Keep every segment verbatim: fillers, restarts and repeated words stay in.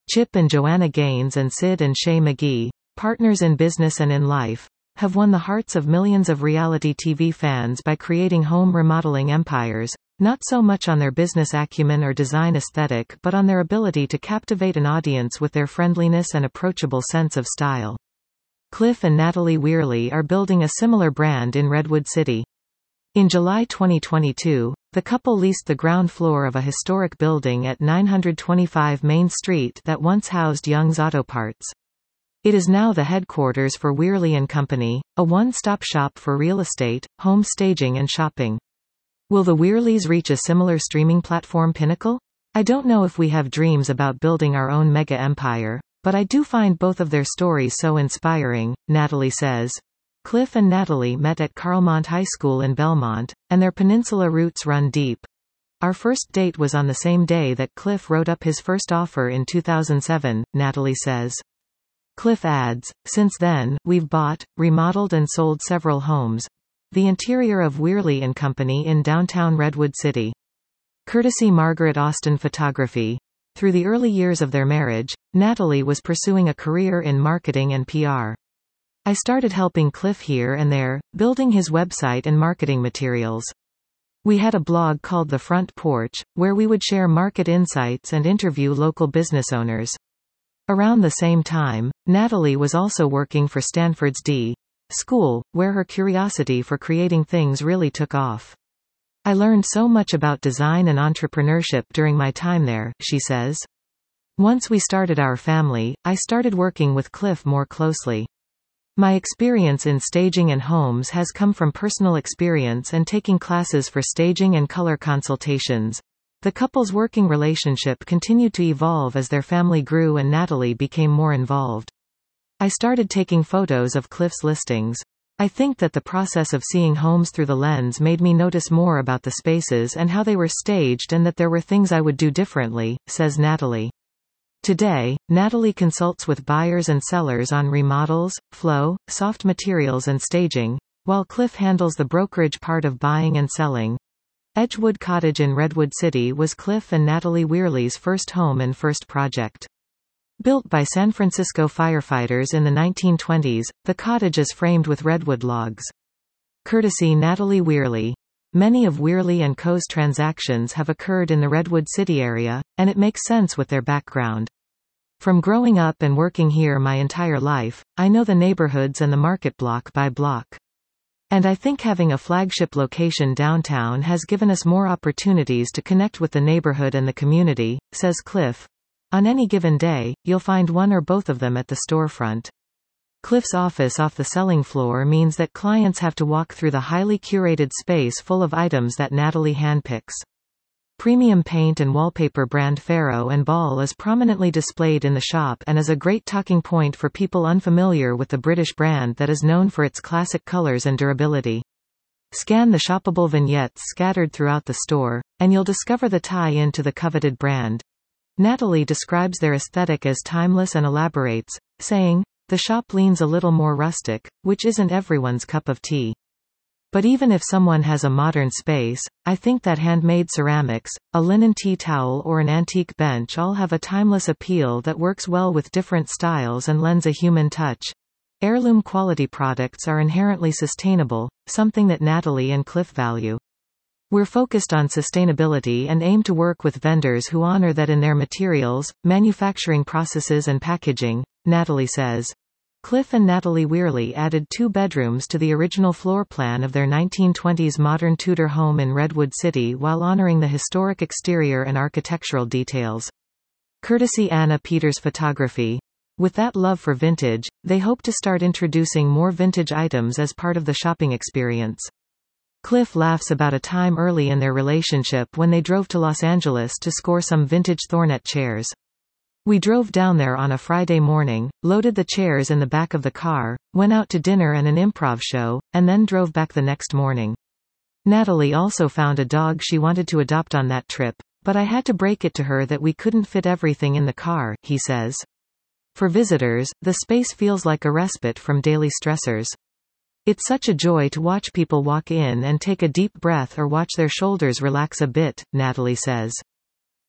Chip and Joanna Gaines and Sid and Shay McGee, partners in business and in life, have won the hearts of millions of reality T V fans by creating home remodeling empires, not so much on their business acumen or design aesthetic but on their ability to captivate an audience with their friendliness and approachable sense of style. Cliff and Natalie Weirley are building a similar brand in Redwood City. In July twenty twenty-two, the couple leased the ground floor of a historic building at nine twenty-five Main Street that once housed Young's Auto Parts. It is now the headquarters for Weirley and Company, a one-stop shop for real estate, home staging and shopping. Will the Weirleys reach a similar streaming platform pinnacle? I don't know if we have dreams about building our own mega empire, but I do find both of their stories so inspiring, Natalie says. Cliff and Natalie met at Carlmont High School in Belmont, and their peninsula roots run deep. Our first date was on the same day that Cliff wrote up his first offer in two thousand seven, Natalie says. Cliff adds, since then, we've bought, remodeled and sold several homes. The interior of Weirley and Company in downtown Redwood City. Courtesy Margaret Austin Photography. Through the early years of their marriage, Natalie was pursuing a career in marketing and P R. I started helping Cliff here and there, building his website and marketing materials. We had a blog called The Front Porch, where we would share market insights and interview local business owners. Around the same time, Natalie was also working for Stanford's D. School, where her curiosity for creating things really took off. I learned so much about design and entrepreneurship during my time there, she says. Once we started our family, I started working with Cliff more closely. My experience in staging and homes has come from personal experience and taking classes for staging and color consultations. The couple's working relationship continued to evolve as their family grew and Natalie became more involved. I started taking photos of Cliff's listings. I think that the process of seeing homes through the lens made me notice more about the spaces and how they were staged and that there were things I would do differently, says Natalie. Today, Natalie consults with buyers and sellers on remodels, flow, soft materials and staging, while Cliff handles the brokerage part of buying and selling. Edgewood Cottage in Redwood City was Cliff and Natalie Weirley's first home and first project. Built by San Francisco firefighters in the nineteen twenties, the cottage is framed with redwood logs. Courtesy Natalie Weirley. Many of Weirley and Co.'s transactions have occurred in the Redwood City area, and it makes sense with their background. From growing up and working here my entire life, I know the neighborhoods and the market block by block. And I think having a flagship location downtown has given us more opportunities to connect with the neighborhood and the community, says Cliff. On any given day, you'll find one or both of them at the storefront. Cliff's office off the selling floor means that clients have to walk through the highly curated space full of items that Natalie handpicks. Premium paint and wallpaper brand Farrow and Ball is prominently displayed in the shop and is a great talking point for people unfamiliar with the British brand that is known for its classic colors and durability. Scan the shoppable vignettes scattered throughout the store, and you'll discover the tie-in to the coveted brand. Natalie describes their aesthetic as timeless and elaborates, saying, the shop leans a little more rustic, which isn't everyone's cup of tea. But even if someone has a modern space, I think that handmade ceramics, a linen tea towel or an antique bench all have a timeless appeal that works well with different styles and lends a human touch. Heirloom quality products are inherently sustainable, something that Natalie and Cliff value. We're focused on sustainability and aim to work with vendors who honor that in their materials, manufacturing processes and packaging, Natalie says. Cliff and Natalie Weirley added two bedrooms to the original floor plan of their nineteen twenties modern Tudor home in Redwood City while honoring the historic exterior and architectural details. Courtesy Anna Peters Photography. With that love for vintage, they hope to start introducing more vintage items as part of the shopping experience. Cliff laughs about a time early in their relationship when they drove to Los Angeles to score some vintage Thornet chairs. We drove down there on a Friday morning, loaded the chairs in the back of the car, went out to dinner and an improv show, and then drove back the next morning. Natalie also found a dog she wanted to adopt on that trip, but I had to break it to her that we couldn't fit everything in the car, he says. For visitors, the space feels like a respite from daily stressors. It's such a joy to watch people walk in and take a deep breath or watch their shoulders relax a bit, Natalie says.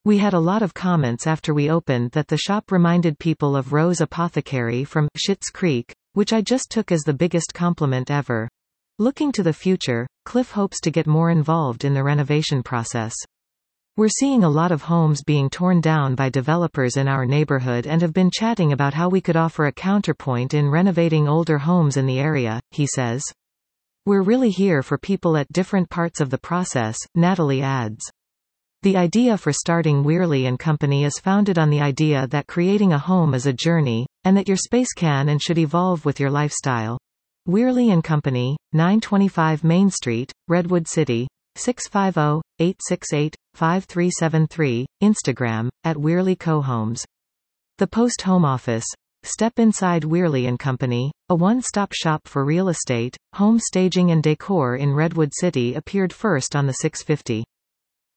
We had a lot of comments after we opened that the shop reminded people of Rose Apothecary from Schitt's Creek, which I just took as the biggest compliment ever. Looking to the future, Cliff hopes to get more involved in the renovation process. We're seeing a lot of homes being torn down by developers in our neighborhood and have been chatting about how we could offer a counterpoint in renovating older homes in the area, he says. We're really here for people at different parts of the process, Natalie adds. The idea for starting Wehrle and Company is founded on the idea that creating a home is a journey, and that your space can and should evolve with your lifestyle. Wehrle and Company, nine twenty-five Main Street, Redwood City, six five zero, eight six eight, five three seven three, Instagram, at Wehrle Co Homes. The Post Home Office. Step inside Wehrle and Company, a one-stop shop for real estate, home staging and decor in Redwood City appeared first on the six fifty.